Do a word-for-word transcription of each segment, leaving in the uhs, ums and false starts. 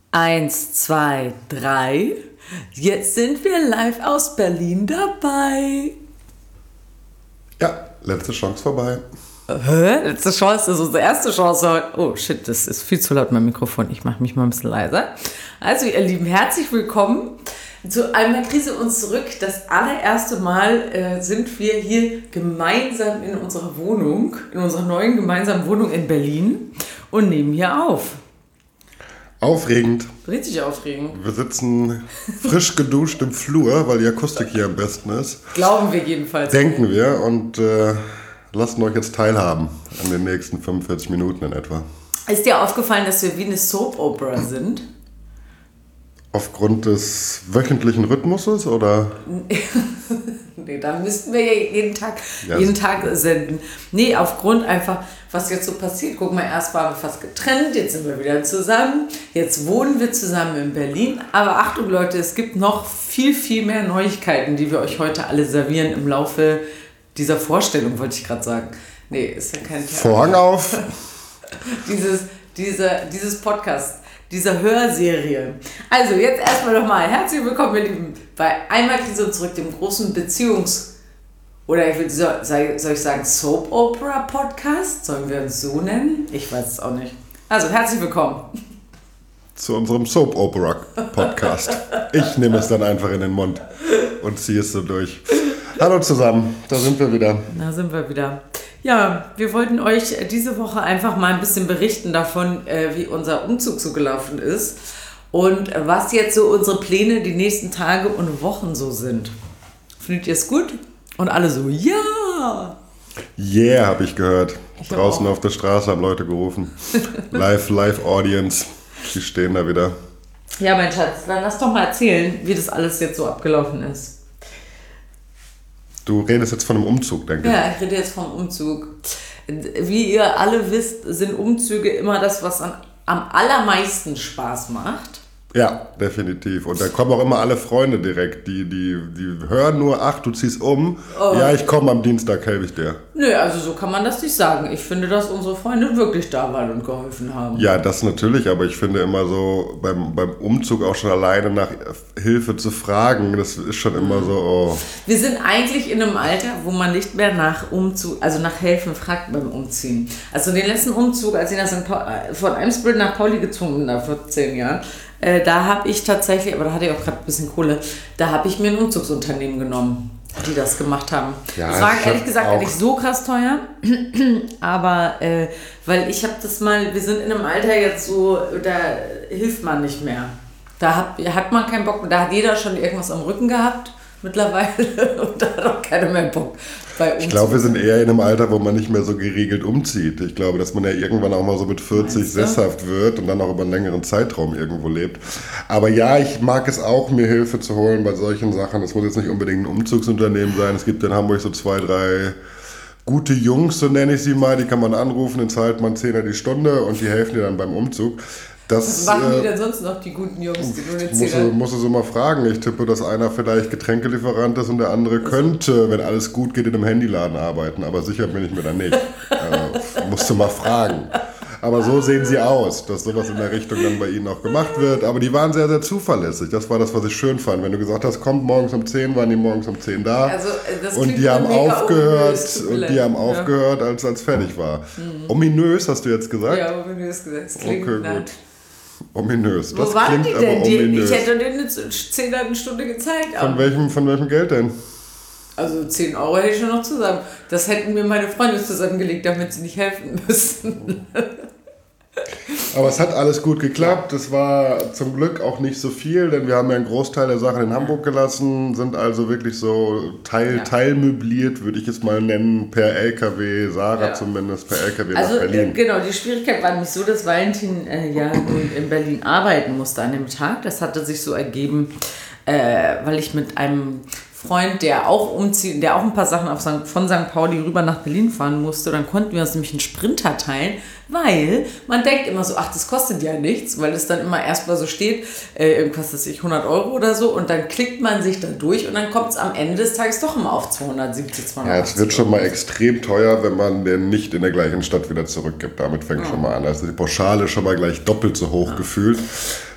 Eins, zwei, drei. Jetzt sind wir live aus Berlin dabei. Ja, letzte Chance vorbei. Hä? Letzte Chance, das ist unsere erste Chance heute. Oh shit, das ist viel zu laut, mein Mikrofon. Ich mache mich mal ein bisschen leiser. Also ihr Lieben, herzlich willkommen zu einer Krise und zurück. Das allererste Mal äh, sind wir hier gemeinsam in unserer Wohnung, in unserer neuen gemeinsamen Wohnung in Berlin und nehmen hier auf. Aufregend. Richtig aufregend. Wir sitzen frisch geduscht im Flur, weil die Akustik hier am besten ist. Glauben wir jedenfalls. Denken wir und äh, lassen euch jetzt teilhaben an den nächsten fünfundvierzig Minuten in etwa. Ist dir aufgefallen, dass wir wie eine Soap-Opera sind? Aufgrund des wöchentlichen Rhythmuses oder? Nee, da müssten wir ja jeden Tag, yes. jeden Tag senden. Nee, aufgrund einfach, was jetzt so passiert. Guck mal, erst waren wir fast getrennt, jetzt sind wir wieder zusammen. Jetzt wohnen wir zusammen in Berlin. Aber Achtung Leute, es gibt noch viel, viel mehr Neuigkeiten, die wir euch heute alle servieren im Laufe dieser Vorstellung, wollte ich gerade sagen. Nee, ist ja kein Theater. Vorhang auf. dieses, diese, dieses Podcast. Dieser Hörserie. Also jetzt erstmal nochmal herzlich willkommen, ihr Lieben, bei Einmal Krise und zurück, dem großen Beziehungs- oder ich will, soll, soll ich sagen Soap-Opera-Podcast? Sollen wir uns so nennen? Ich weiß es auch nicht. Also herzlich willkommen. Zu unserem Soap-Opera-Podcast. Ich nehme es dann einfach in den Mund und ziehe es so durch. Hallo zusammen, da sind wir wieder. Da sind wir wieder. Ja, wir wollten euch diese Woche einfach mal ein bisschen berichten davon, wie unser Umzug so gelaufen ist und was jetzt so unsere Pläne die nächsten Tage und Wochen so sind. Findet ihr es gut? Und alle so, ja! Yeah, habe ich gehört. Ich Draußen auch. auf der Straße haben Leute gerufen. Live, live Audience. Die stehen da wieder. Ja, mein Schatz, dann lass doch mal erzählen, wie das alles jetzt so abgelaufen ist. Du redest jetzt von einem Umzug, denke ich. Ja, ich rede jetzt vom Umzug. Wie ihr alle wisst, sind Umzüge immer das, was an, am allermeisten Spaß macht. Ja, definitiv. Und da kommen auch immer alle Freunde direkt, die, die, die hören nur, ach, du ziehst um. Oh. Ja, ich komme am Dienstag, helfe ich dir. Nö, also so kann man das nicht sagen. Ich finde, dass unsere Freunde wirklich da waren und geholfen haben. Ja, das natürlich, aber ich finde immer so, beim, beim Umzug auch schon alleine nach Hilfe zu fragen, das ist schon immer so, oh. Wir sind eigentlich in einem Alter, wo man nicht mehr nach Umzug, also nach Helfen fragt beim Umziehen. Also den letzten Umzug, als ich nach Sankt Paul, von Eimsbüttel nach Pauli gezogen bin, vor zehn Jahren, Äh, da habe ich tatsächlich, aber da hatte ich auch gerade ein bisschen Kohle, da habe ich mir ein Umzugsunternehmen genommen, die das gemacht haben. Ja, das war ehrlich gesagt auch nicht so krass teuer, aber äh, weil ich habe das mal, wir sind in einem Alter jetzt so, da hilft man nicht mehr. Da hat, hat man keinen Bock, da hat jeder schon irgendwas am Rücken gehabt mittlerweile und da hat auch keiner mehr Bock. Bei Umzug. Ich glaube, wir sind eher in einem Alter, wo man nicht mehr so geregelt umzieht. Ich glaube, dass man ja irgendwann auch mal so mit vierzig sesshaft wird und dann auch über einen längeren Zeitraum irgendwo lebt. Aber ja, ich mag es auch, mir Hilfe zu holen bei solchen Sachen. Es muss jetzt nicht unbedingt ein Umzugsunternehmen sein. Es gibt in Hamburg so zwei, drei gute Jungs, so nenne ich sie mal. Die kann man anrufen, den zahlt man Zehner die Stunde und die helfen dir dann beim Umzug. Das, Was machen die äh, denn sonst noch, die guten Jungs, die du jetzt musst, du, musst du so mal fragen. Ich tippe, dass einer vielleicht Getränkelieferant ist und der andere könnte, wenn alles gut geht, in einem Handyladen arbeiten. Aber sicher bin ich mir da nicht. äh, musst du mal fragen. Aber so sehen sie aus, dass sowas in der Richtung dann bei ihnen auch gemacht wird. Aber die waren sehr, sehr zuverlässig. Das war das, was ich schön fand. Wenn du gesagt hast, kommt morgens um zehn, waren die morgens um zehn da. Also, das und die haben aufgehört, und die haben aufgehört, als es fertig war. Mhm. Ominös, hast du jetzt gesagt? Ja, ominös gesagt. Das klingt okay, nach. gut. Ominös. Das Wo waren klingt die denn? aber Die, ominös. ich hätte denen eine Zehner eine Stunde gezeigt. Von welchem, von welchem Geld denn? Also zehn Euro hätte ich schon noch zusammen. Das hätten mir meine Freunde zusammengelegt, damit sie nicht helfen müssen. Aber es hat alles gut geklappt. Es war zum Glück auch nicht so viel, denn wir haben ja einen Großteil der Sachen in Hamburg gelassen, sind also wirklich so teil, ja. teilmöbliert, würde ich es mal nennen, per L K W, Sarah ja. zumindest, per L K W also, nach Berlin. Äh, genau, die Schwierigkeit war nämlich so, dass Valentin äh, ja in Berlin arbeiten musste an dem Tag. Das hatte sich so ergeben, äh, weil ich mit einem Freund, der auch umziehen, der auch ein paar Sachen auf Sankt, von Sankt Pauli rüber nach Berlin fahren musste. Dann konnten wir uns nämlich einen Sprinter teilen, weil man denkt immer so, ach, das kostet ja nichts, weil es dann immer erstmal so steht, äh, irgendwas weiß ich, hundert Euro oder so und dann klickt man sich da durch und dann kommt es am Ende des Tages doch immer auf zweihundertsiebzig, zweihundertachtzig. Ja, es wird schon mal extrem teuer, wenn man den nicht in der gleichen Stadt wieder zurückgibt. Damit fängt ja. schon mal an. Also die Pauschale ist schon mal gleich doppelt so hoch ja. gefühlt.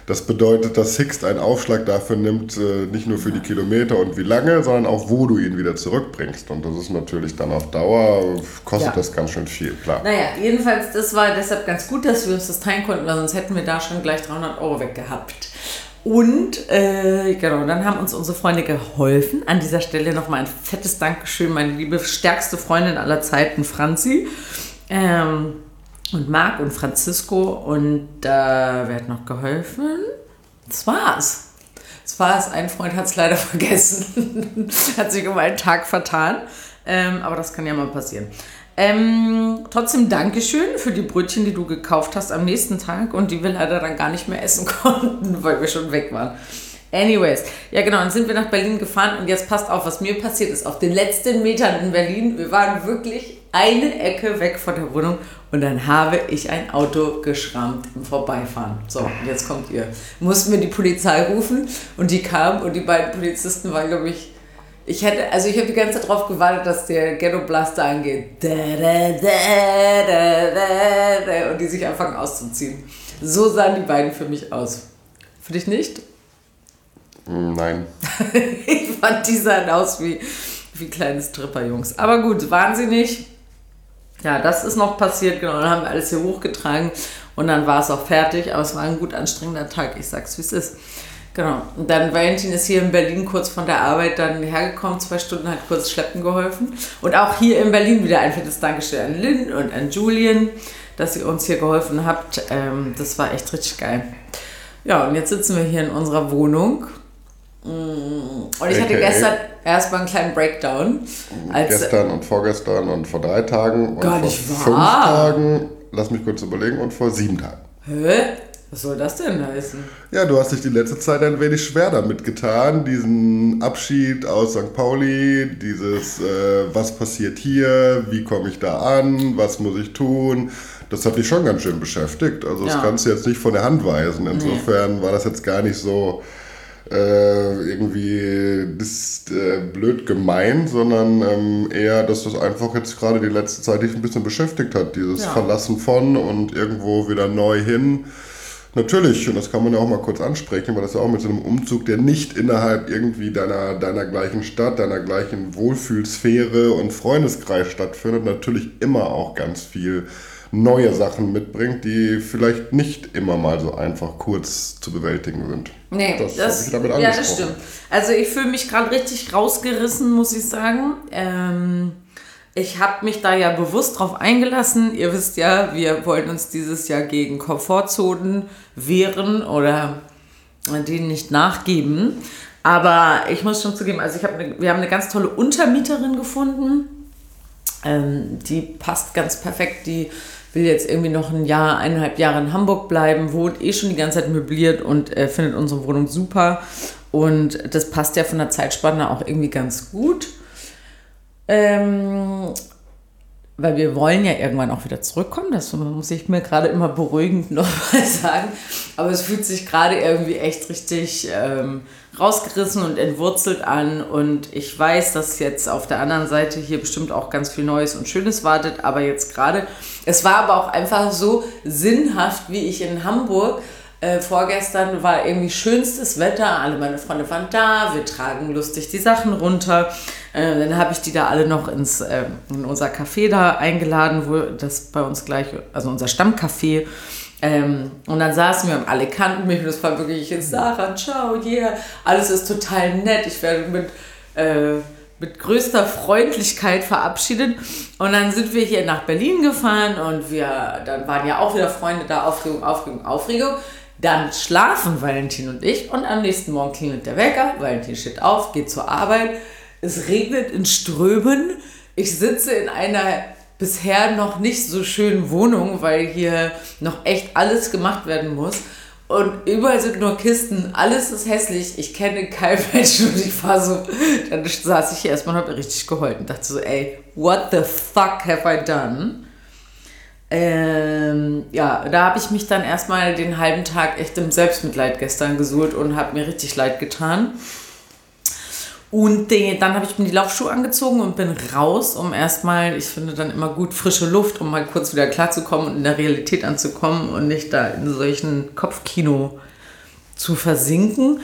Das bedeutet, dass Sixt einen Aufschlag dafür nimmt, nicht nur für die Kilometer und wie lange, sondern auch, wo du ihn wieder zurückbringst. Und das ist natürlich dann auf Dauer, kostet ja. das ganz schön viel, klar. Naja, jedenfalls, das war deshalb ganz gut, dass wir uns das teilen konnten, weil sonst hätten wir da schon gleich dreihundert Euro weggehabt. Und äh, genau, dann haben uns unsere Freunde geholfen. An dieser Stelle nochmal ein fettes Dankeschön, meine liebe stärkste Freundin aller Zeiten, Franzi. Ähm, und Marc und Francisco. Und äh, wer hat noch geholfen? Das war's. Das war's. Ein Freund hat es leider vergessen. Hat sich um einen Tag vertan. Ähm, aber das kann ja mal passieren. Ähm, trotzdem Dankeschön für die Brötchen, die du gekauft hast am nächsten Tag und die wir leider dann gar nicht mehr essen konnten, weil wir schon weg waren. Anyways, ja genau, dann sind wir nach Berlin gefahren und jetzt passt auf, was mir passiert ist. Auf den letzten Metern in Berlin, wir waren wirklich eine Ecke weg von der Wohnung und dann habe ich ein Auto geschrammt im Vorbeifahren. So, und jetzt kommt ihr. Mussten wir die Polizei rufen und die kam und die beiden Polizisten waren, glaube ich, Ich hätte, also ich habe die ganze Zeit darauf gewartet, dass der Ghetto Blaster angeht. Da, da, da, da, da, da, und die sich anfangen auszuziehen. So sahen die beiden für mich aus. Für dich nicht? Nein. Ich fand, die sahen aus wie, wie kleine Stripperjungs. Aber gut, waren sie nicht. Ja, das ist noch passiert, genau. Dann haben wir alles hier hochgetragen und dann war es auch fertig. Aber es war ein gut anstrengender Tag. Ich sag's, wie es ist. Genau. Und dann Valentin ist hier in Berlin kurz von der Arbeit dann hergekommen, zwei Stunden, hat kurz schleppen geholfen. Und auch hier in Berlin wieder ein fettes Dankeschön an Lynn und an Julian, dass ihr uns hier geholfen habt. Ähm, das war echt richtig geil. Ja, und jetzt sitzen wir hier in unserer Wohnung. Und ich hatte gestern erstmal einen kleinen Breakdown. Als gestern und vorgestern und vor drei Tagen und gar vor nicht fünf wahr. Tagen, lass mich kurz überlegen, und vor sieben Tagen. Hä? Was soll das denn heißen? Ja, du hast dich die letzte Zeit ein wenig schwer damit getan, diesen Abschied aus Sankt Pauli, dieses äh, was passiert hier, wie komme ich da an, was muss ich tun, das hat dich schon ganz schön beschäftigt. Also das ja. kannst du jetzt nicht von der Hand weisen. Insofern nee. war das jetzt gar nicht so äh, irgendwie das, äh, blöd gemeint, sondern ähm, eher, dass das einfach jetzt gerade die letzte Zeit dich ein bisschen beschäftigt hat, dieses ja. Verlassen von und irgendwo wieder neu hin. Natürlich, und das kann man ja auch mal kurz ansprechen, weil das ja auch mit so einem Umzug, der nicht innerhalb irgendwie deiner, deiner gleichen Stadt, deiner gleichen Wohlfühlsphäre und Freundeskreis stattfindet, natürlich immer auch ganz viel neue Sachen mitbringt, die vielleicht nicht immer mal so einfach kurz zu bewältigen sind. Nee, das, das, ich damit ja, das stimmt. Also ich fühle mich gerade richtig rausgerissen, muss ich sagen. Ähm... Ich habe mich da ja bewusst drauf eingelassen. Ihr wisst ja, wir wollen uns dieses Jahr gegen Komfortzonen wehren oder denen nicht nachgeben. Aber ich muss schon zugeben, also ich hab ne, wir haben eine ganz tolle Untermieterin gefunden. Ähm, die passt ganz perfekt. Die will jetzt irgendwie noch ein Jahr, eineinhalb Jahre in Hamburg bleiben, wohnt eh schon die ganze Zeit möbliert und äh, findet unsere Wohnung super. Und das passt ja von der Zeitspanne auch irgendwie ganz gut. Ähm, weil wir wollen ja irgendwann auch wieder zurückkommen, das muss ich mir gerade immer beruhigend nochmal sagen, aber es fühlt sich gerade irgendwie echt richtig ähm, rausgerissen und entwurzelt an und ich weiß, dass jetzt auf der anderen Seite hier bestimmt auch ganz viel Neues und Schönes wartet, aber jetzt gerade, es war aber auch einfach so sinnhaft, wie ich in Hamburg Äh, vorgestern war irgendwie schönstes Wetter, alle meine Freunde waren da, wir tragen lustig die Sachen runter. Äh, dann habe ich die da alle noch ins, äh, in unser Café da eingeladen, wo das bei uns gleich, also unser Stammcafé. Ähm, und dann saßen wir und alle kannten mich und das war wirklich, Sarah, ciao, yeah, alles ist total nett, ich werde mit... Äh, mit größter Freundlichkeit verabschiedet. Und dann sind wir hier nach Berlin gefahren und wir, dann waren ja auch wieder Freunde da, Aufregung, Aufregung, Aufregung. Dann schlafen Valentin und ich und am nächsten Morgen klingelt der Wecker. Valentin steht auf, geht zur Arbeit. Es regnet in Strömen. Ich sitze in einer bisher noch nicht so schönen Wohnung, weil hier noch echt alles gemacht werden muss. Und überall sind nur Kisten, alles ist hässlich, ich kenne keinen Menschen und ich war so, dann saß ich hier erstmal und habe richtig geheult und dachte so, ey, what the fuck have I done? Ähm, ja, da habe ich mich dann erstmal den halben Tag echt im Selbstmitleid gestern gesuhlt und habe mir richtig leid getan. Und den, dann habe ich mir die Laufschuhe angezogen und bin raus, um erstmal, ich finde dann immer gut, frische Luft, um mal kurz wieder klarzukommen und in der Realität anzukommen und nicht da in solchen Kopfkino zu versinken.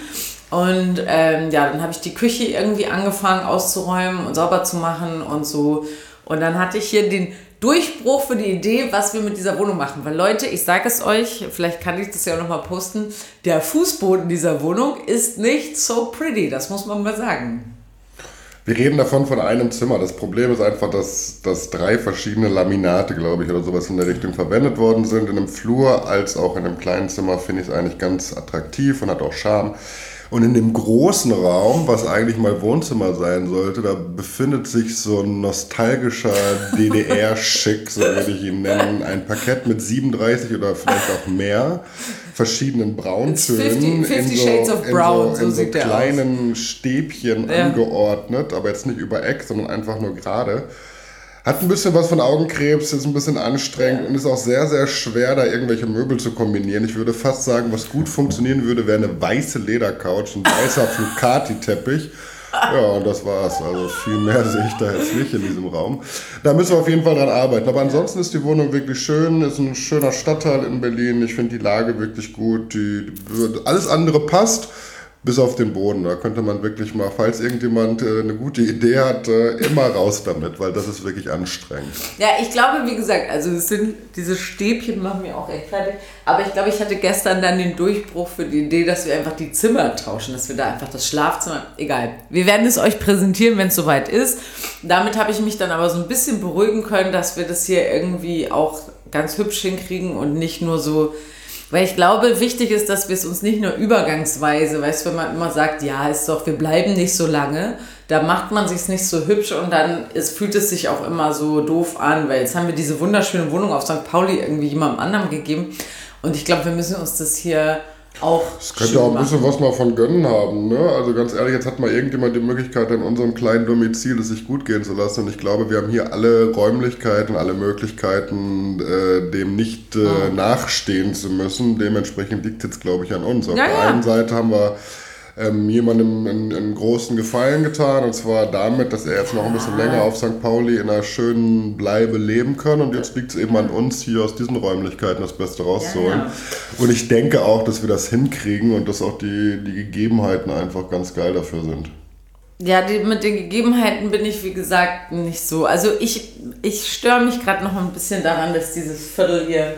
Und ähm, ja, dann habe ich die Küche irgendwie angefangen auszuräumen und sauber zu machen und so. Und dann hatte ich hier den Durchbruch für die Idee, was wir mit dieser Wohnung machen. Weil Leute, ich sage es euch, vielleicht kann ich das ja auch nochmal posten, der Fußboden dieser Wohnung ist nicht so pretty, das muss man mal sagen. Wir reden davon von einem Zimmer. Das Problem ist einfach, dass, dass drei verschiedene Laminate, glaube ich, oder sowas in der Richtung verwendet worden sind. In einem Flur als auch in einem kleinen Zimmer finde ich es eigentlich ganz attraktiv und hat auch Charme. Und in dem großen Raum, was eigentlich mal Wohnzimmer sein sollte, da befindet sich so ein nostalgischer D D R-Schick, so würde ich ihn nennen. Ein Parkett mit siebenunddreißig oder vielleicht auch mehr verschiedenen Brauntönen fifty Shades of Brown, so, in so, in so kleinen Stäbchen ja. angeordnet, aber jetzt nicht übereckt, sondern einfach nur gerade. Hat ein bisschen was von Augenkrebs, ist ein bisschen anstrengend ja. und ist auch sehr, sehr schwer, da irgendwelche Möbel zu kombinieren. Ich würde fast sagen, was gut funktionieren würde, wäre eine weiße Ledercouch, ein weißer Flucati-Teppich. Ja, und das war's. Also viel mehr sehe ich da jetzt nicht in diesem Raum. Da müssen wir auf jeden Fall dran arbeiten. Aber ansonsten ist die Wohnung wirklich schön, ist ein schöner Stadtteil in Berlin. Ich finde die Lage wirklich gut. Die, die, alles andere passt. Bis auf den Boden. Da könnte man wirklich mal, falls irgendjemand äh, eine gute Idee hat, äh, immer raus damit, weil das ist wirklich anstrengend. Ja, ich glaube, wie gesagt, also es sind diese Stäbchen machen mir auch echt fertig. Aber ich glaube, ich hatte gestern dann den Durchbruch für die Idee, dass wir einfach die Zimmer tauschen, dass wir da einfach das Schlafzimmer, egal. Wir werden es euch präsentieren, wenn es soweit ist. Damit habe ich mich dann aber so ein bisschen beruhigen können, dass wir das hier irgendwie auch ganz hübsch hinkriegen und nicht nur so. Weil ich glaube, wichtig ist, dass wir es uns nicht nur übergangsweise, weißt du, wenn man immer sagt, ja, ist doch, wir bleiben nicht so lange, da macht man sich's nicht so hübsch und dann es fühlt es sich auch immer so doof an, weil jetzt haben wir diese wunderschöne Wohnung auf Sankt Pauli irgendwie jemandem anderem gegeben und ich glaube, wir müssen uns das hier auch es könnte auch ein bisschen was mal von gönnen haben, ne? Also ganz ehrlich, jetzt hat mal irgendjemand die Möglichkeit, in unserem kleinen Domizil es sich gut gehen zu lassen. Und ich glaube, wir haben hier alle Räumlichkeiten, alle Möglichkeiten, äh, dem nicht äh, oh. nachstehen zu müssen. Dementsprechend liegt es jetzt, glaube ich, an uns. Auf ja, der ja. einen Seite haben wir ähm, jemandem einen, einen großen Gefallen getan. Und zwar damit, dass er jetzt noch ein bisschen länger auf Sankt Pauli in einer schönen Bleibe leben kann. Und jetzt liegt es eben an uns, hier aus diesen Räumlichkeiten das Beste rauszuholen. Ja, ja. Und ich denke auch, dass wir das hinkriegen und dass auch die, die Gegebenheiten einfach ganz geil dafür sind. Ja, die, mit den Gegebenheiten bin ich, wie gesagt, nicht so. Also ich, ich störe mich gerade noch ein bisschen daran, dass dieses Viertel hier,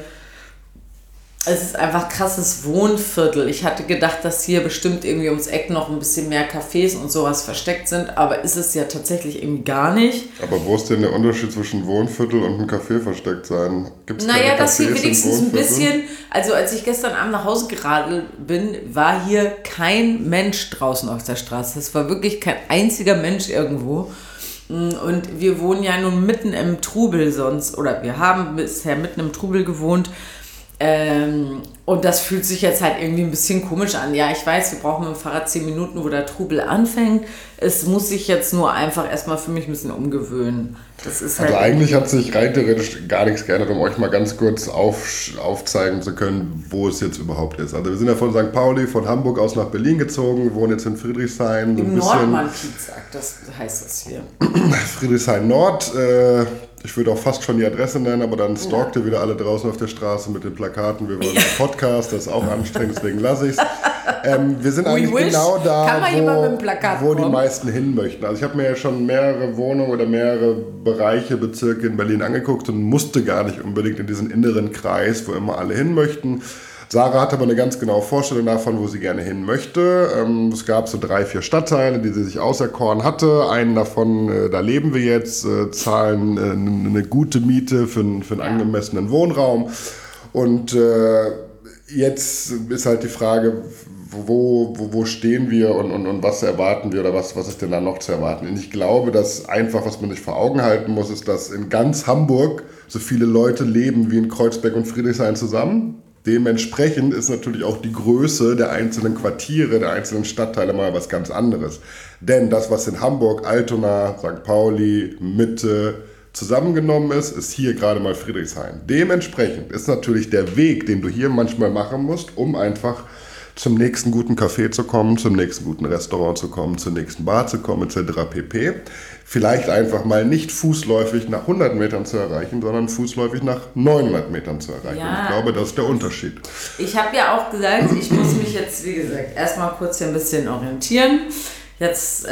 es ist einfach krasses Wohnviertel. Ich hatte gedacht, dass hier bestimmt irgendwie ums Eck noch ein bisschen mehr Cafés und sowas versteckt sind, aber ist es ja tatsächlich irgendwie gar nicht. Aber wo ist denn der Unterschied zwischen Wohnviertel und einem Café versteckt sein? Gibt's naja, dass hier wenigstens ein bisschen, also als ich gestern Abend nach Hause geradelt bin, war hier kein Mensch draußen auf der Straße. Es war wirklich kein einziger Mensch irgendwo. Und wir wohnen ja nun mitten im Trubel sonst, oder wir haben bisher mitten im Trubel gewohnt. Ähm, und das fühlt sich jetzt halt irgendwie ein bisschen komisch an. Ja, ich weiß, wir brauchen mit dem Fahrrad zehn Minuten, wo der Trubel anfängt. Es muss sich jetzt nur einfach erstmal für mich ein bisschen umgewöhnen. Das ist halt also eigentlich hat sich rein theoretisch gar nichts geändert, um euch mal ganz kurz auf, aufzeigen zu können, wo es jetzt überhaupt ist. Also wir sind ja von Sankt Pauli, von Hamburg aus nach Berlin gezogen, wohnen jetzt in Friedrichshain. Im Nordmann-Kiez sagt das, heißt das hier. Friedrichshain Nord. Äh, ich würde auch fast schon die Adresse nennen, aber dann stalkt ihr wieder alle draußen auf der Straße mit den Plakaten. Wir wollen einen Podcast, das ist auch anstrengend, deswegen lasse ich es. Ähm, wir sind eigentlich genau da, wo, wo die meisten hin möchten. Also ich habe mir ja schon mehrere Wohnungen oder mehrere Bereiche, Bezirke in Berlin angeguckt und musste gar nicht unbedingt in diesen inneren Kreis, wo immer alle hin möchten. Sarah hat aber eine ganz genaue Vorstellung davon, wo sie gerne hin möchte. Ähm, es gab so drei, vier Stadtteile, die sie sich auserkoren hatte. Einen davon, äh, da leben wir jetzt, äh, zahlen äh, eine gute Miete für, für einen angemessenen Wohnraum. Und äh, jetzt ist halt die Frage, wo, wo, wo stehen wir und, und, und was erwarten wir oder was, was ist denn da noch zu erwarten? Und ich glaube, dass einfach, was man sich vor Augen halten muss, ist, dass in ganz Hamburg so viele Leute leben wie in Kreuzberg und Friedrichshain zusammen. Dementsprechend ist natürlich auch die Größe der einzelnen Quartiere, der einzelnen Stadtteile mal was ganz anderes. Denn das, was in Hamburg, Altona, Sankt Pauli, Mitte zusammengenommen ist, ist hier gerade mal Friedrichshain. Dementsprechend ist natürlich der Weg, den du hier manchmal machen musst, um einfach zum nächsten guten Café zu kommen, zum nächsten guten Restaurant zu kommen, zur nächsten Bar zu kommen, et cetera pp. Vielleicht einfach mal nicht fußläufig nach hundert Metern zu erreichen, sondern fußläufig nach neunhundert Metern zu erreichen. Ja. Ich glaube, das ist der Unterschied. Ich habe ja auch gesagt, ich muss mich jetzt, wie gesagt, erstmal kurz hier ein bisschen orientieren. Jetzt,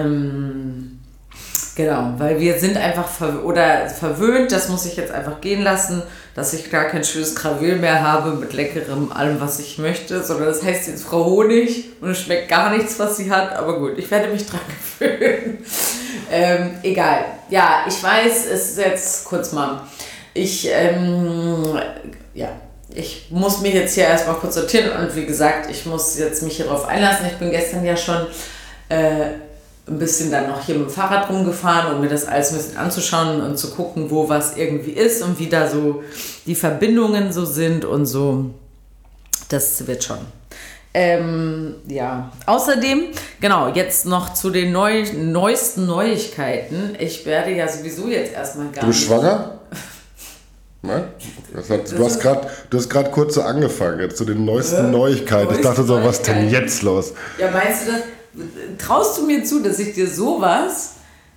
ähm, genau, weil wir sind einfach ver- oder verwöhnt, das muss ich jetzt einfach gehen lassen, dass ich gar kein schönes Krawül mehr habe mit leckerem allem, was ich möchte, sondern das heißt jetzt Frau Honig und es schmeckt gar nichts, was sie hat, aber gut, ich werde mich dran gewöhnen. ähm, egal. Ja, ich weiß, es ist jetzt kurz mal, ich, ähm, ja, ich muss mich jetzt hier erstmal kurz sortieren und wie gesagt, ich muss jetzt mich hierauf einlassen. Ich bin gestern ja schon äh, ein bisschen dann noch hier mit dem Fahrrad rumgefahren, um mir das alles ein bisschen anzuschauen und zu gucken, wo was irgendwie ist und wie da so die Verbindungen so sind und so. Das wird schon. Ähm, ja, außerdem, genau, jetzt noch zu den neu, neuesten Neuigkeiten. Ich werde ja sowieso jetzt erstmal gar Du bist nicht... schwanger? Nein? Das hat, du hast gerade du hast gerade kurz so angefangen, jetzt zu den neuesten äh, Neuigkeiten. Ich dachte so, was ist denn jetzt los? Ja, meinst du das? Traust du mir zu, dass ich dir sowas,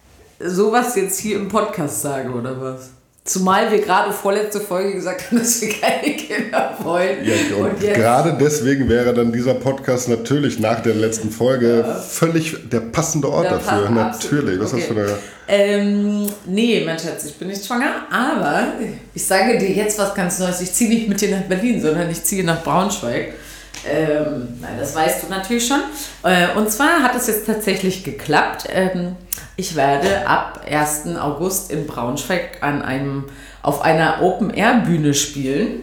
sowas jetzt hier im Podcast sage, oder was? Zumal wir gerade vorletzte Folge gesagt haben, dass wir keine Kinder wollen. Ja, und und jetzt, gerade deswegen wäre dann dieser Podcast natürlich nach der letzten Folge ja. völlig der passende Ort Der dafür. passt, Natürlich. Was okay. ist das für eine... Ähm, nee, mein Schatz, ich bin nicht schwanger, aber ich sage dir jetzt was ganz Neues. Ich ziehe nicht mit dir nach Berlin, sondern ich ziehe nach Braunschweig. Ähm, nein, das weißt du natürlich schon. Äh, und zwar hat es jetzt tatsächlich geklappt. Ähm, ich werde ab ersten August in Braunschweig an einem, auf einer Open-Air-Bühne spielen.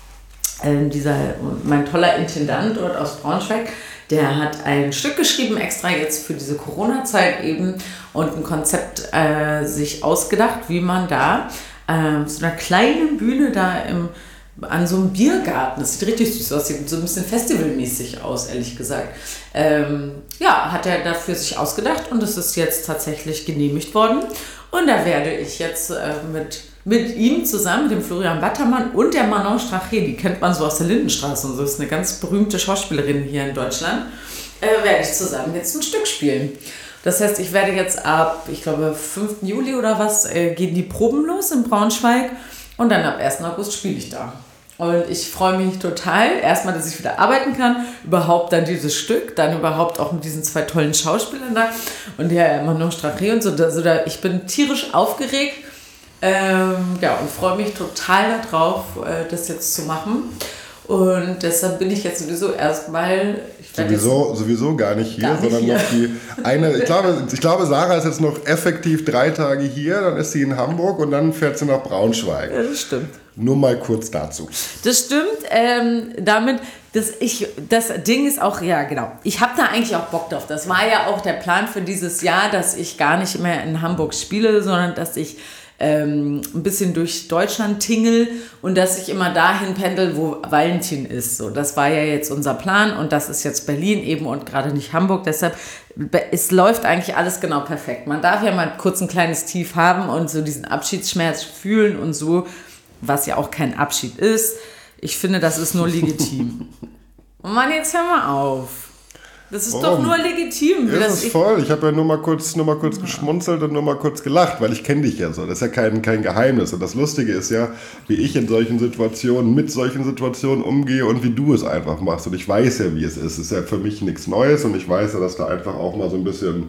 Ähm, dieser, mein toller Intendant dort aus Braunschweig, der hat ein Stück geschrieben, extra jetzt für diese Corona-Zeit eben, und ein Konzept äh, sich ausgedacht, wie man da äh, so einer kleinen Bühne da im an so einem Biergarten, das sieht richtig süß aus, sieht so ein bisschen festivalmäßig aus, ehrlich gesagt. Ähm, ja, hat er dafür sich ausgedacht und es ist jetzt tatsächlich genehmigt worden. Und da werde ich jetzt äh, mit, mit ihm zusammen, dem Florian Battermann und der Manon Strache, die kennt man so aus der Lindenstraße und so, ist eine ganz berühmte Schauspielerin hier in Deutschland, äh, werde ich zusammen jetzt ein Stück spielen. Das heißt, ich werde jetzt ab, ich glaube, fünften Juli oder was, äh, gehen die Proben los in Braunschweig. Und dann ab ersten August spiele ich da. Und ich freue mich total, erstmal, dass ich wieder arbeiten kann, überhaupt dann dieses Stück, dann überhaupt auch mit diesen zwei tollen Schauspielern da und der Manon Strache und so. Also da, ich bin tierisch aufgeregt, ähm, ja, und freue mich total darauf, äh, das jetzt zu machen. Und deshalb bin ich jetzt sowieso erstmal... Sowieso, sowieso gar nicht hier, gar nicht sondern hier. noch die eine, ich glaube, ich glaube, Sarah ist jetzt noch effektiv drei Tage hier, dann ist sie in Hamburg und dann fährt sie nach Braunschweig. Ja, das stimmt. Nur mal kurz dazu. Das stimmt, ähm, damit, dass ich, das Ding ist auch, ja genau, ich habe da eigentlich auch Bock drauf. Das war ja auch der Plan für dieses Jahr, dass ich gar nicht mehr in Hamburg spiele, sondern dass ich ähm, ein bisschen durch Deutschland tingle und dass ich immer dahin pendel, wo Valentin ist. So, das war ja jetzt unser Plan und das ist jetzt Berlin eben und gerade nicht Hamburg. Deshalb, es läuft eigentlich alles genau perfekt. Man darf ja mal kurz ein kleines Tief haben und so diesen Abschiedsschmerz fühlen und so, was ja auch kein Abschied ist. Ich finde, das ist nur legitim. Und Mann, jetzt hör mal auf. Das ist Warum? doch nur legitim. Ja, dass das ist ich voll. Ich habe ja nur mal kurz, nur mal kurz geschmunzelt und nur mal kurz gelacht, weil ich kenne dich ja so. Das ist ja kein, kein Geheimnis. Und das Lustige ist ja, wie ich in solchen Situationen, mit solchen Situationen umgehe und wie du es einfach machst. Und ich weiß ja, wie es ist. Es ist ja für mich nichts Neues und ich weiß ja, dass da einfach auch mal so ein bisschen...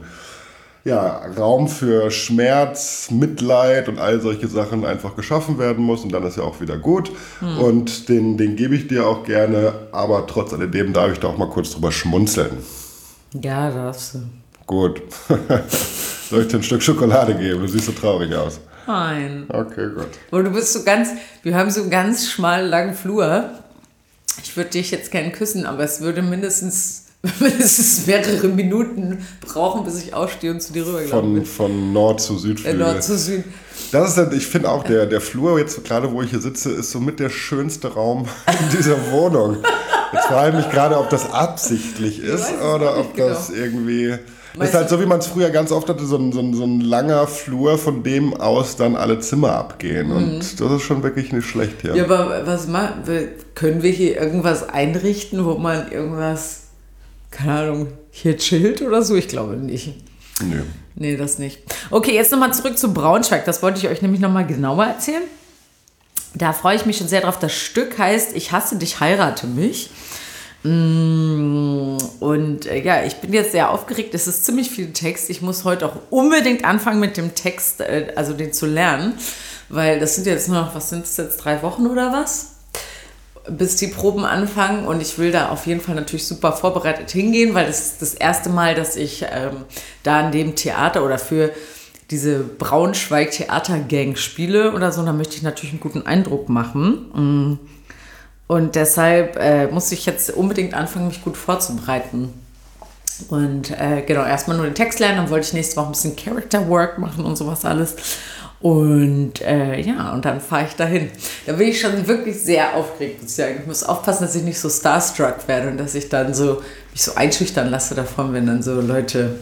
ja, Raum für Schmerz, Mitleid und all solche Sachen einfach geschaffen werden muss und dann ist ja auch wieder gut. Hm. Und den, den gebe ich dir auch gerne, aber trotz alledem darf ich da auch mal kurz drüber schmunzeln. Ja, darfst du. Gut. Soll ich dir ein Stück Schokolade geben? Du siehst so traurig aus. Nein. Okay, gut. Aber du bist so ganz, wir haben so einen ganz schmal langen Flur. Ich würde dich jetzt gerne küssen, aber es würde mindestens... mindestens mehrere Minuten brauchen, bis ich aufstehe und zu dir rübergelaufen bin. Von, von Nord zu Süd. Äh, Nord zu Süd. Das ist, ich finde auch, der, der Flur, jetzt gerade wo ich hier sitze, ist somit der schönste Raum in dieser Wohnung. Jetzt frage ich mich gerade, ob das absichtlich ist oder ob das genau. irgendwie... Das ist halt so, wie man es früher ganz oft hatte, so ein, so, ein, so ein langer Flur, von dem aus dann alle Zimmer abgehen. Und mhm. das ist schon wirklich nicht schlecht hier. Ja, aber was machen wir? Können wir hier irgendwas einrichten, wo man irgendwas, keine Ahnung, hier chillt oder so? Ich glaube nicht. Nö. Nee, das nicht. Okay, jetzt nochmal zurück zu Braunschweig. Das wollte ich euch nämlich nochmal genauer erzählen. Da freue ich mich schon sehr drauf. Das Stück heißt Ich hasse dich, heirate mich. Und äh, ja, ich bin jetzt sehr aufgeregt. Es ist ziemlich viel Text. Ich muss heute auch unbedingt anfangen mit dem Text, äh, also den zu lernen, weil das sind jetzt nur noch, was sind es jetzt, drei Wochen oder was? Bis die Proben anfangen und ich will da auf jeden Fall natürlich super vorbereitet hingehen, weil das ist das erste Mal, dass ich ähm, da in dem Theater oder für diese Braunschweig-Theater-Gang spiele oder so. Da möchte ich natürlich einen guten Eindruck machen. Und deshalb äh, muss ich jetzt unbedingt anfangen, mich gut vorzubereiten. Und äh, genau, erstmal nur den Text lernen, dann wollte ich nächste Woche ein bisschen Character Work machen und sowas alles. Und äh, ja, und dann fahre ich dahin. Da bin ich schon wirklich sehr aufgeregt, muss ich sagen. Ich muss aufpassen, dass ich nicht so starstruck werde und dass ich dann so mich so einschüchtern lasse davon, wenn dann so Leute,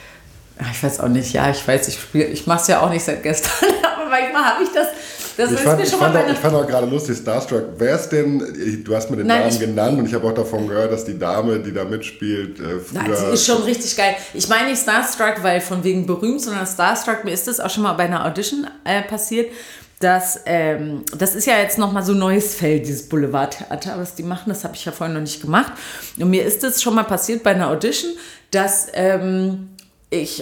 ich weiß auch nicht, ja, ich weiß, ich spiele, ich mache es ja auch nicht seit gestern, aber manchmal habe ich das. Das ich, ist fand, mir ich, schon fand mal auch, ich fand auch gerade lustig, Starstruck. Wer ist denn, du hast mir den Nein, Namen ich, genannt und ich habe auch davon gehört, dass die Dame, die da mitspielt, äh, früher... Nein, sie ist schon richtig geil. Ich meine nicht Starstruck, weil von wegen berühmt, sondern Starstruck, mir ist das auch schon mal bei einer Audition äh, passiert, dass, ähm, das ist ja jetzt nochmal so ein neues Feld, dieses Boulevardtheater, was die machen, das habe ich ja vorhin noch nicht gemacht. Und mir ist das schon mal passiert bei einer Audition, dass... Ähm, Ich,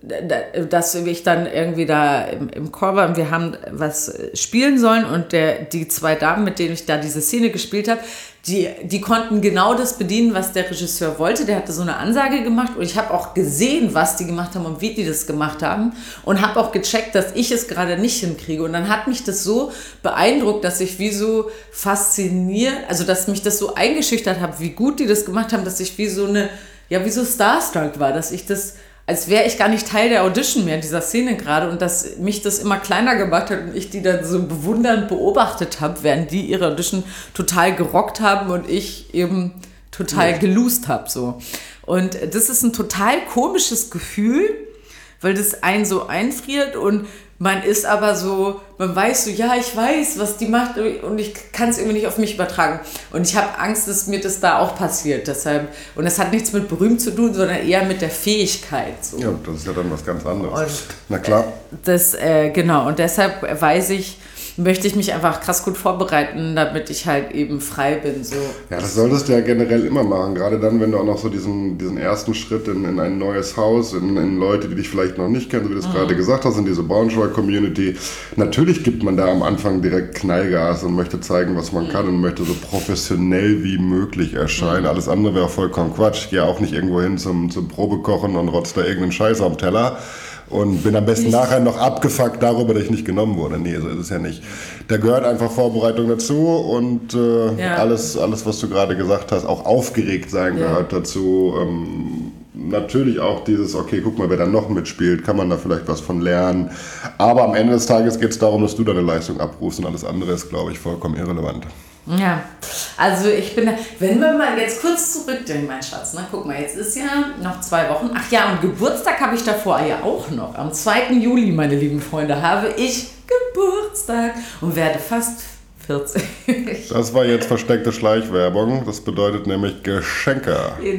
dass ich dann irgendwie da im, im Chor war und wir haben was spielen sollen und der, die zwei Damen, mit denen ich da diese Szene gespielt habe, die, die konnten genau das bedienen, was der Regisseur wollte. Der hatte so eine Ansage gemacht und ich habe auch gesehen, was die gemacht haben und wie die das gemacht haben und habe auch gecheckt, dass ich es gerade nicht hinkriege. Und dann hat mich das so beeindruckt, dass ich wie so fasziniert, also dass mich das so eingeschüchtert habe, wie gut die das gemacht haben, dass ich wie so eine, ja wie so starstruck war, dass ich das als wäre ich gar nicht Teil der Audition mehr, dieser Szene gerade und dass mich das immer kleiner gemacht hat und ich die dann so bewundernd beobachtet habe, während die ihre Audition total gerockt haben und ich eben total ja. gelost habe. So. Und das ist ein total komisches Gefühl, weil das einen so einfriert und man ist aber so, man weiß so, ja, ich weiß, was die macht und ich kann es irgendwie nicht auf mich übertragen. Und ich habe Angst, dass mir das da auch passiert. Deshalb, und das hat nichts mit berühmt zu tun, sondern eher mit der Fähigkeit. So. Ja, das ist ja dann was ganz anderes. Und na klar. Das, äh, genau, und deshalb weiß ich, möchte ich mich einfach krass gut vorbereiten, damit ich halt eben frei bin. So. Ja, das solltest du ja generell immer machen. Gerade dann, wenn du auch noch so diesen, diesen ersten Schritt in, in ein neues Haus, in, in Leute, die dich vielleicht noch nicht kennen, so wie du es mhm. gerade gesagt hast, in diese Braunschweig-Community. Natürlich gibt man da am Anfang direkt Knallgas und möchte zeigen, was man mhm. kann und möchte so professionell wie möglich erscheinen. Mhm. Alles andere wäre vollkommen Quatsch. Ich gehe auch nicht irgendwo hin zum, zum Probekochen und rotze da irgendeinen Scheiß am Teller. Und bin am besten nicht. nachher noch abgefuckt darüber, dass ich nicht genommen wurde. Nee, so ist es ja nicht. Da gehört einfach Vorbereitung dazu und äh, ja. alles, alles, was du gerade gesagt hast, auch aufgeregt sein ja. gehört dazu. Ähm, natürlich auch dieses, okay, guck mal, wer da noch mitspielt, kann man da vielleicht was von lernen. Aber am Ende des Tages geht es darum, dass du deine Leistung abrufst und alles andere ist, glaube ich, vollkommen irrelevant. Ja, also ich bin da, wenn wir mal jetzt kurz zurückdenken, mein Schatz, ne? Guck mal, jetzt ist ja noch zwei Wochen. Ach ja, und Geburtstag habe ich davor ja auch noch. Am zweiten Juli, meine lieben Freunde, habe ich Geburtstag und werde fast vierzig. Das war jetzt versteckte Schleichwerbung. Das bedeutet nämlich Geschenke.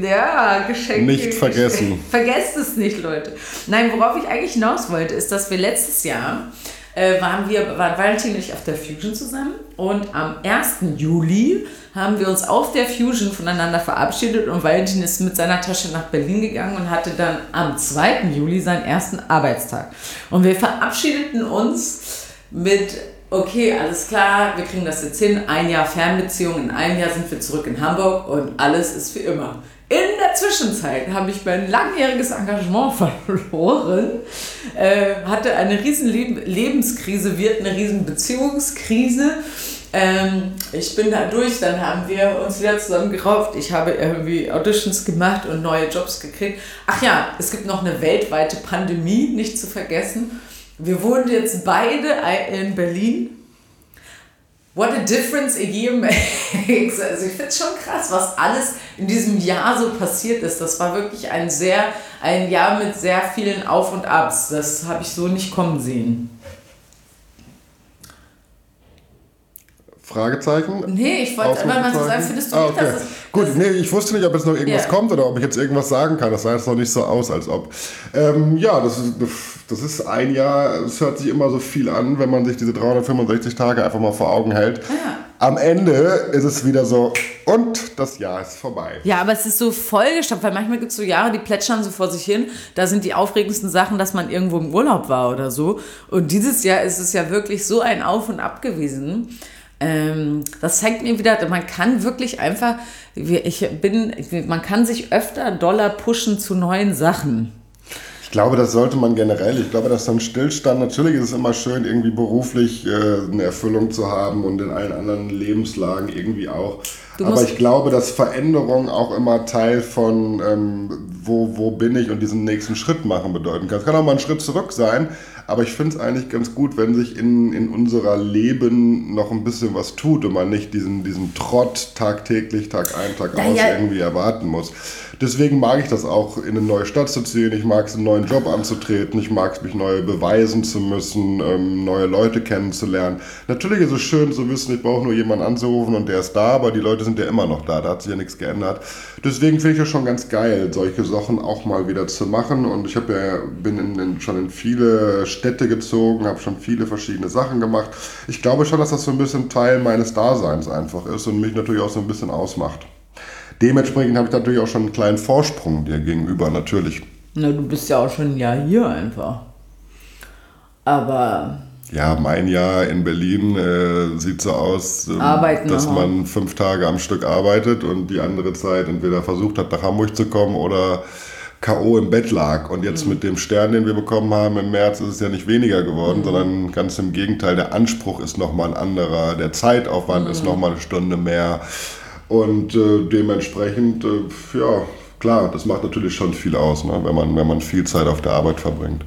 Ja, Geschenke. Nicht vergessen. Geschenke. Vergesst es nicht, Leute. Nein, worauf ich eigentlich hinaus wollte, ist, dass wir letztes Jahr Äh, waren wir, waren Valentin und ich auf der Fusion zusammen und am ersten Juli haben wir uns auf der Fusion voneinander verabschiedet und Valentin ist mit seiner Tasche nach Berlin gegangen und hatte dann am zweiten Juli seinen ersten Arbeitstag. Und wir verabschiedeten uns mit, okay, alles klar, wir kriegen das jetzt hin, ein Jahr Fernbeziehung, in einem Jahr sind wir zurück in Hamburg und alles ist wie immer. In der Zwischenzeit habe ich mein langjähriges Engagement verloren, äh, hatte eine riesen Leb- Lebenskrise, wird eine riesen Beziehungskrise. Ähm, ich bin da durch, dann haben wir uns wieder zusammengerauft. Ich habe irgendwie Auditions gemacht und neue Jobs gekriegt. Ach ja, es gibt noch eine weltweite Pandemie, nicht zu vergessen. Wir wohnen jetzt beide in Berlin. what a difference a year makes. Also ich finde es schon krass, was alles in diesem Jahr so passiert ist. Das war wirklich ein sehr, ein Jahr mit sehr vielen Auf und Abs. Das habe ich so nicht kommen sehen. Fragezeichen? Nee, ich wollte aber mal so sagen, findest du ah, nicht, okay. dass es... Gut, nee, ich wusste nicht, ob jetzt noch irgendwas ja. kommt oder ob ich jetzt irgendwas sagen kann. Das sah jetzt noch nicht so aus, als ob... Ähm, ja, das ist, das ist ein Jahr, es hört sich immer so viel an, wenn man sich diese dreihundertfünfundsechzig Tage einfach mal vor Augen hält. Ja. Am Ende ist es wieder so, und das Jahr ist vorbei. Ja, aber es ist so vollgestopft, weil manchmal gibt es so Jahre, die plätschern so vor sich hin. Da sind die aufregendsten Sachen, dass man irgendwo im Urlaub war oder so. Und dieses Jahr ist es ja wirklich so ein Auf und Ab gewesen. Ähm, das zeigt mir wieder, man kann wirklich einfach, ich bin, man kann sich öfter Dollar pushen zu neuen Sachen. Ich glaube, das sollte man generell. Ich glaube, dass so ein Stillstand, natürlich ist es immer schön, irgendwie beruflich äh, eine Erfüllung zu haben und in allen anderen Lebenslagen irgendwie auch. Aber ich glaube, dass Veränderung auch immer Teil von ähm, wo, wo bin ich und diesen nächsten Schritt machen bedeuten kann. Es kann auch mal ein Schritt zurück sein, aber ich finde es eigentlich ganz gut, wenn sich in, in unserer Leben noch ein bisschen was tut und man nicht diesen, diesen Trott tagtäglich, Tag ein, Tag aus ja. irgendwie erwarten muss. Deswegen mag ich das auch, in eine neue Stadt zu ziehen. Ich mag es, einen neuen Job anzutreten. Ich mag es, mich neu beweisen zu müssen, ähm, neue Leute kennenzulernen. Natürlich ist es schön zu wissen, ich brauche nur jemanden anzurufen und der ist da, aber die Leute sind ja immer noch da. Da hat sich ja nichts geändert. Deswegen finde ich es schon ganz geil, solche Sachen auch mal wieder zu machen. Und ich hab ja, bin in, in, schon in viele Städte gezogen, habe schon viele verschiedene Sachen gemacht. Ich glaube schon, dass das so ein bisschen Teil meines Daseins einfach ist und mich natürlich auch so ein bisschen ausmacht. Dementsprechend habe ich natürlich auch schon einen kleinen Vorsprung dir gegenüber, natürlich. Na, du bist ja auch schon ein Jahr hier einfach. Aber... Ja, mein Jahr in Berlin äh, sieht so aus, ähm, dass aha. man fünf Tage am Stück arbeitet und die andere Zeit entweder versucht hat, nach Hamburg zu kommen oder K O im Bett lag. Und jetzt mhm. mit dem Stern, den wir bekommen haben im März, ist es ja nicht weniger geworden, mhm. sondern ganz im Gegenteil, der Anspruch ist nochmal ein anderer, der Zeitaufwand mhm. ist nochmal eine Stunde mehr. Und äh, dementsprechend, äh, ja, klar, das macht natürlich schon viel aus, ne, wenn man, wenn man viel Zeit auf der Arbeit verbringt.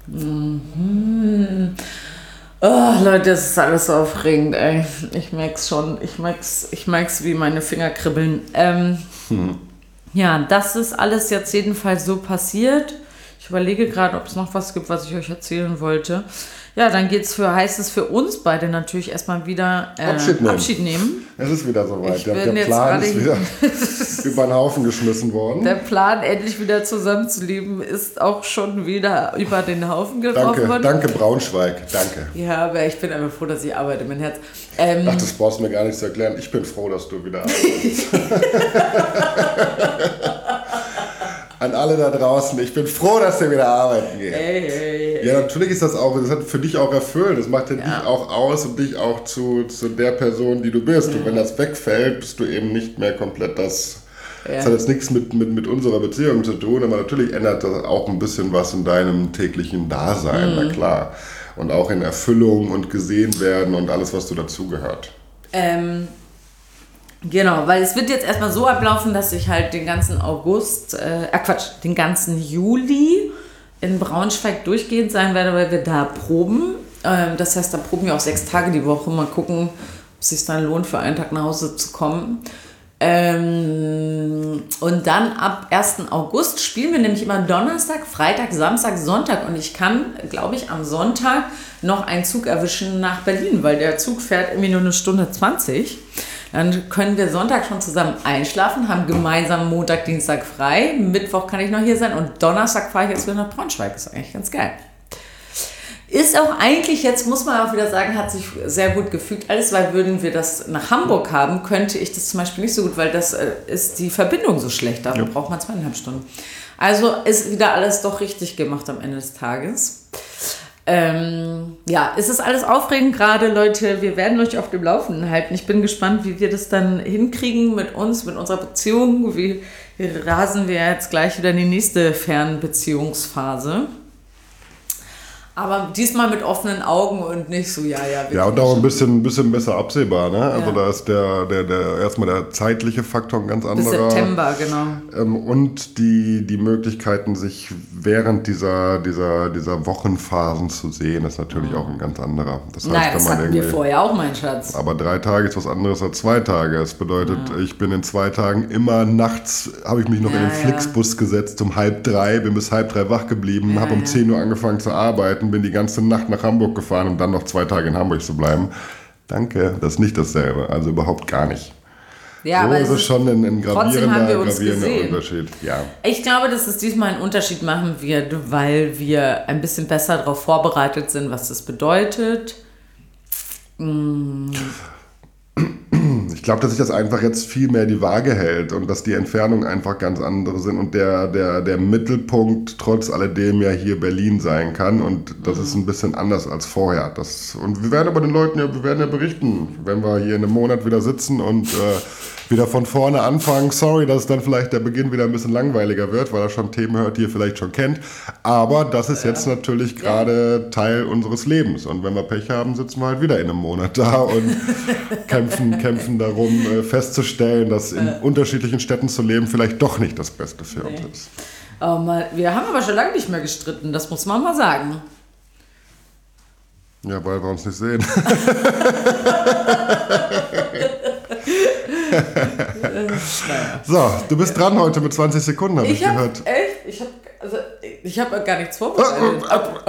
Mhm. Oh, Leute, das ist alles so aufregend, ey. Ich merk's schon, ich merk's, ich merk's, wie meine Finger kribbeln. Ähm, hm. Ja, das ist alles jetzt jedenfalls so passiert. Ich überlege gerade, ob es noch was gibt, was ich euch erzählen wollte. Ja, dann geht's für, heißt es für uns beide natürlich erstmal wieder äh, Abschied, nehmen. Abschied nehmen. Es ist wieder soweit. Der, der Plan ist wieder über den Haufen geschmissen worden. Der Plan, endlich wieder zusammenzuleben, ist auch schon wieder über den Haufen geworfen danke, worden. Danke, Braunschweig. Danke. Ja, aber ich bin einfach froh, dass ich arbeite, mein Herz. Ähm, Ach, das brauchst du mir gar nicht zu erklären. Ich bin froh, dass du wieder arbeitest. An alle da draußen, ich bin froh, dass ihr wieder arbeiten geht. Hey, hey, hey. Ja, natürlich ist das auch, das hat für dich auch erfüllt, das macht ja, ja. dich auch aus und dich auch zu, zu der Person, die du bist. Ja. Und wenn das wegfällt, bist du eben nicht mehr komplett das. Ja. Das hat jetzt nichts mit, mit, mit unserer Beziehung zu tun, aber natürlich ändert das auch ein bisschen was in deinem täglichen Dasein, mhm. na klar. Und auch in Erfüllung und gesehen werden und alles, was so dazugehört. Ähm... Genau, weil es wird jetzt erstmal so ablaufen, dass ich halt den ganzen August, äh, äh Quatsch, den ganzen Juli in Braunschweig durchgehend sein werde, weil wir da proben. Ähm, das heißt, da proben wir auch sechs Tage die Woche. Mal gucken, ob es sich dann lohnt, für einen Tag nach Hause zu kommen. Ähm, und dann ab ersten August spielen wir nämlich immer Donnerstag, Freitag, Samstag, Sonntag. Und ich kann, glaube ich, am Sonntag noch einen Zug erwischen nach Berlin, weil der Zug fährt irgendwie nur eine Stunde zwanzig. Dann können wir Sonntag schon zusammen einschlafen, haben gemeinsam Montag, Dienstag frei. Mittwoch kann ich noch hier sein und Donnerstag fahre ich jetzt wieder nach Braunschweig. Ist eigentlich ganz geil. Ist auch eigentlich, jetzt muss man auch wieder sagen, hat sich sehr gut gefügt. Alles, weil würden wir das nach Hamburg haben, könnte ich das zum Beispiel nicht so gut, weil das äh, ist die Verbindung so schlecht. Da ja. braucht man zweieinhalb Stunden. Also ist wieder alles doch richtig gemacht am Ende des Tages. Ähm, ja, es ist alles aufregend gerade, Leute. Wir werden euch auf dem Laufenden halten. Ich bin gespannt, wie wir das dann hinkriegen mit uns, mit unserer Beziehung. Wie rasen wir jetzt gleich wieder in die nächste Fernbeziehungsphase. Aber diesmal mit offenen Augen und nicht so, ja, ja. Ja, und auch ein bisschen, bisschen besser absehbar, ne? Also ja. da ist der, der, der erstmal der zeitliche Faktor ein ganz anderer. Bis September, genau. Ähm, und die, die Möglichkeiten, sich während dieser, dieser, dieser Wochenphasen zu sehen, ist natürlich mhm. auch ein ganz anderer. Das heißt, naja, das wenn man hatten wir vorher auch, mein Schatz. Aber drei Tage ist was anderes als zwei Tage. Das bedeutet, ja. ich bin in zwei Tagen immer nachts, habe ich mich noch ja, in den Flixbus ja. gesetzt um halb drei, bin bis halb drei wach geblieben, ja, habe um ja. zehn Uhr angefangen zu arbeiten, bin die ganze Nacht nach Hamburg gefahren, um dann noch zwei Tage in Hamburg zu bleiben. Danke, das ist nicht dasselbe, also überhaupt gar nicht. Ja, so aber ist es schon ein, ein gravierender, gravierender Unterschied. Ja. Ich glaube, dass es diesmal einen Unterschied machen wird, weil wir ein bisschen besser darauf vorbereitet sind, was das bedeutet. Hm. Ich glaube, dass sich das einfach jetzt viel mehr die Waage hält und dass die Entfernungen einfach ganz andere sind und der, der, der Mittelpunkt trotz alledem ja hier Berlin sein kann und das mhm. ist ein bisschen anders als vorher. Das, und wir werden aber den Leuten ja, wir werden ja berichten, wenn wir hier in einem Monat wieder sitzen und äh, wieder von vorne anfangen. Sorry, dass dann vielleicht der Beginn wieder ein bisschen langweiliger wird, weil er schon Themen hört, die ihr vielleicht schon kennt. Aber das ist jetzt natürlich gerade Teil unseres Lebens. Und wenn wir Pech haben, sitzen wir halt wieder in einem Monat da und kämpfen, kämpfen darum, festzustellen, dass in unterschiedlichen Städten zu leben vielleicht doch nicht das Beste für nee. uns ist. Oh Mann, wir haben aber schon lange nicht mehr gestritten, das muss man mal sagen. Ja, weil wir uns nicht sehen. So, du bist dran heute mit zwanzig Sekunden, habe ich, ich hab, gehört. Echt? Ich habe also, ich hab gar nichts vorbereitet.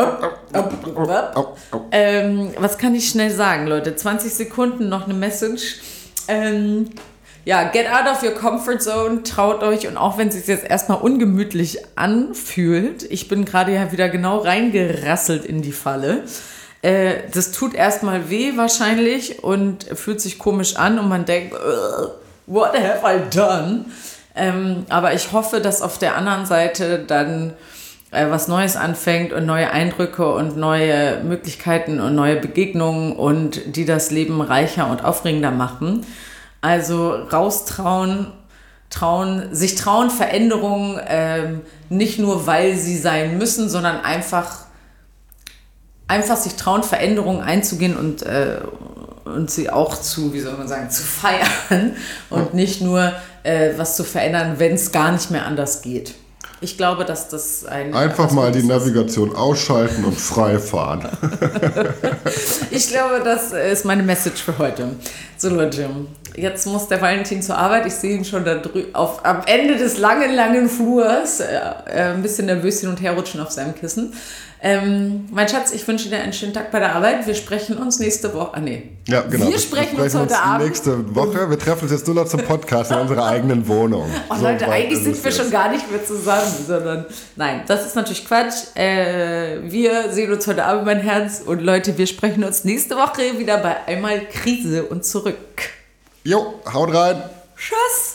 ähm, was kann ich schnell sagen, Leute? zwanzig Sekunden, noch eine Message. Ähm, ja, get out of your comfort zone, traut euch. Und auch wenn es sich jetzt erstmal ungemütlich anfühlt, ich bin gerade ja wieder genau reingerasselt in die Falle. Äh, das tut erstmal weh wahrscheinlich und fühlt sich komisch an und man denkt, what have I done? Ähm, aber ich hoffe, dass auf der anderen Seite dann äh, was Neues anfängt und neue Eindrücke und neue Möglichkeiten und neue Begegnungen und die das Leben reicher und aufregender machen. Also raustrauen, trauen, sich trauen, Veränderungen ähm, nicht nur, weil sie sein müssen, sondern einfach Einfach sich trauen, Veränderungen einzugehen und, äh, und sie auch zu, wie soll man sagen, zu feiern und nicht nur äh, was zu verändern, wenn es gar nicht mehr anders geht. Ich glaube, dass das ein... Einfach mal die Navigation ist. Ausschalten und frei fahren. Ich glaube, das ist meine Message für heute. So Leute, jetzt muss der Valentin zur Arbeit. Ich sehe ihn schon da drüben auf, am Ende des langen, langen Flurs äh, ein bisschen nervös hin und her rutschen auf seinem Kissen. Ähm, mein Schatz, ich wünsche dir einen schönen Tag bei der Arbeit. Wir sprechen uns nächste Woche. Ah, nee. Ja, genau. Wir sprechen, wir sprechen uns heute uns Abend. Nächste Woche. Wir treffen uns jetzt nur noch zum Podcast in unserer eigenen Wohnung. Oh so Leute, eigentlich sind wir jetzt. schon gar nicht mehr zusammen, sondern nein, das ist natürlich Quatsch. Äh, wir sehen uns heute Abend, mein Herz. Und Leute, wir sprechen uns nächste Woche wieder bei Einmal Krise und zurück. Jo, haut rein. Tschüss.